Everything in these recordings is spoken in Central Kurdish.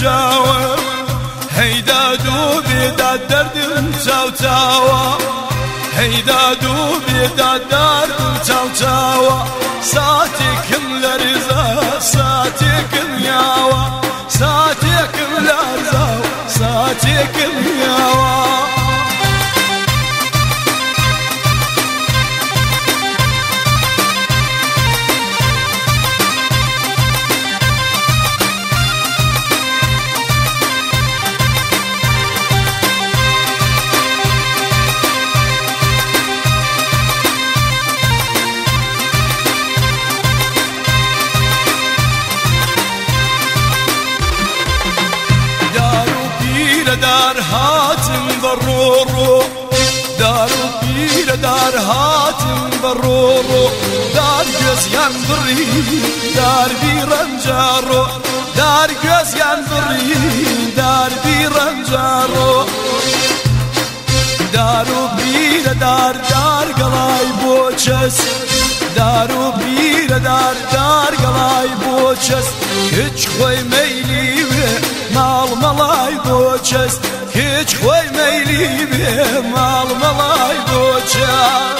جاوة هيدادو بيداد دردم تاو تاوة هيدادو بيداد دردم تاو تاوة ساتيكم لرزا ساتيكم ياوة ساتيكم لرزا ساتيكم ياوة دار هاتم برورو دارو بير دار هاتم برورو دار gözyan بري دار بيرنجارو دار gözyan بري دار بيرنجارو دارو بير دار دار قلاي بوچس دارو بير دار دار قلاي بوچس hiç koy meyli mal malay boças hiç koy meyli mal malay boças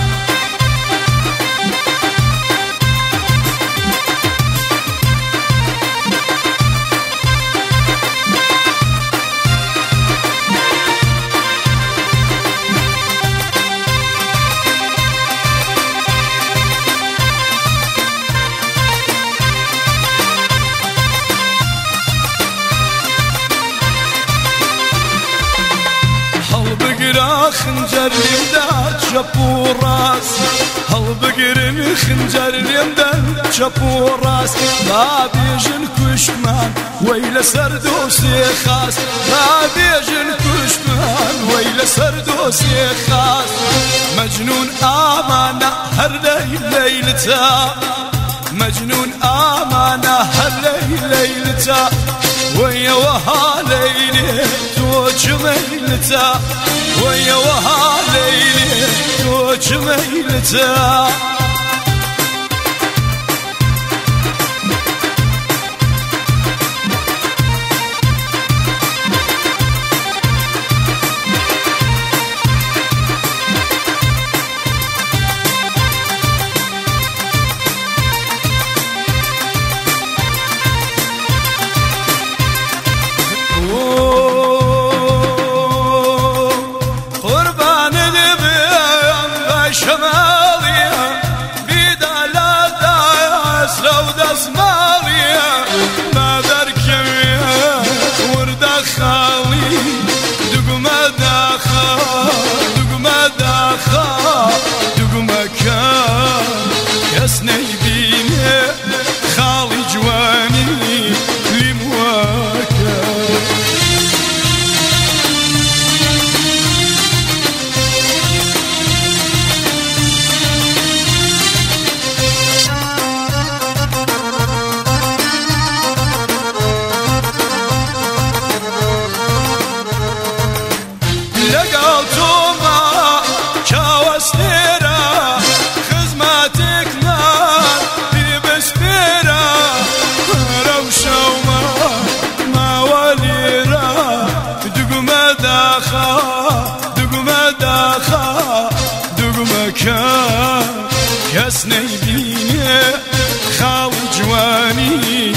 خنجر لمدا چپوراس هل بگرن خنجر لمدا چپوراس لا بیجن کشمان ویل سردوسی خاص لا بیجن کشمان ویل سردوسی خاص مجنون آمانا هر لیلتا مجنون آمانا هر لیلتا ويا وها ليلي توج ميلتا ويا وها ليلي توج ميلتا شمالية بدالا داس لو داس مالية ما دركمية وردا خالي دقمة داخا دقمة داخا دقمة كان يسني بيني خالي جواني لمواكا كاس نيبيني خالي جواني